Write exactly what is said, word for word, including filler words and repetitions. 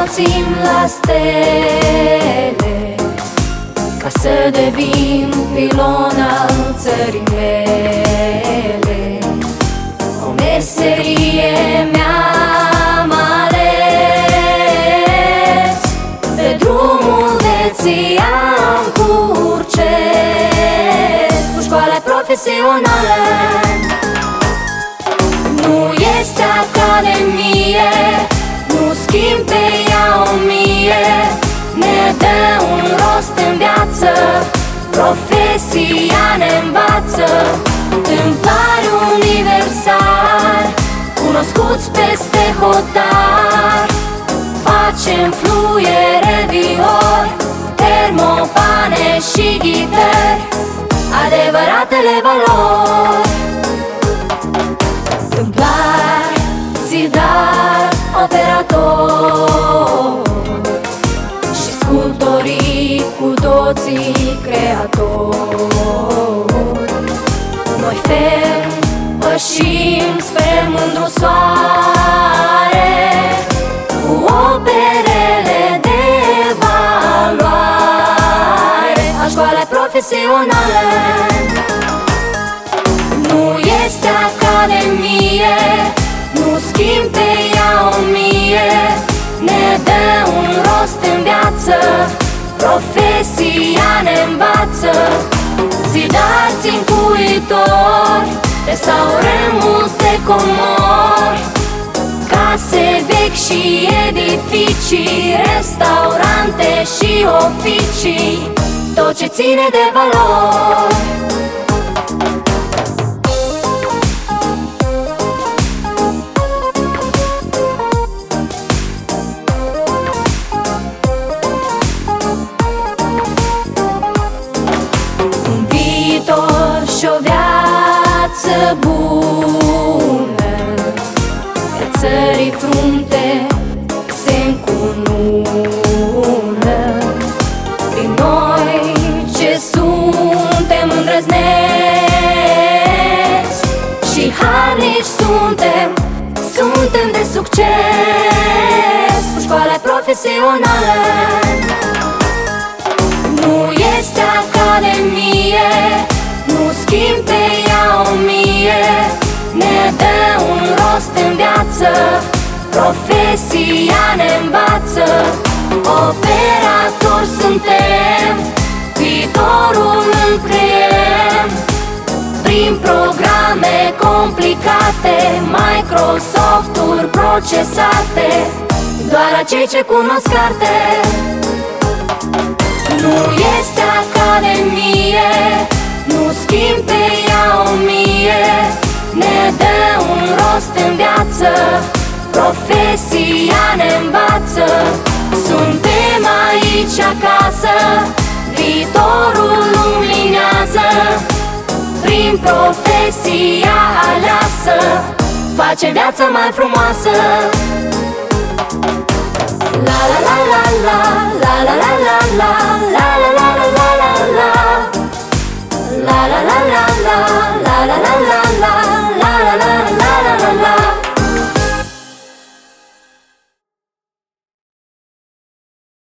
înălțim la stele, ca să devin pilon al țării mele. O meserie mi-am ales, pe drumul vieții am curces cu școala profesională. Nu este academie, nu schimb pe ea o mie, ne dă un rost în viață, profesia ne învață. Tâmplari universal, cunoscuți peste hotar, facem fluiere, viori, termopane și ghitări, adevăratele valori. Tâmplar, zidar, operator și sculptorii cu toții creatori. Noi ferm pășim spre mândru soare, cu operele de valoare a școalei profesionale. Nu este academie, nu schimb pe ea o mie, ne dă un rost în viață, profesia ne învață. Zidari, țincuitori, restaurăm multe comori, case vechi și edificii, restaurante și oficii, tot ce ține de valori. Și o viață bună, pe țării frunte se încunună. Prin noi ce suntem îndrăzneți și harnici suntem, suntem de succes cu școala profesională. Nu este academie, nu schimb pe ea o mie, ne dă un rost în viață, profesia ne învață. Operatori suntem, viitorul îl creăm, prin programe complicate, Microsoft-uri procesate, doar acei ce cunosc carte. Nu este academie, nu schimb pe ea o mie, ne dă un rost în viață, profesia ne învață. Suntem aici acasă, viitorul luminează, prin profesia aleasă, facem viața mai frumoasă. La la la la la, la la la la la, la la la la la la, la la la la la, la la la la.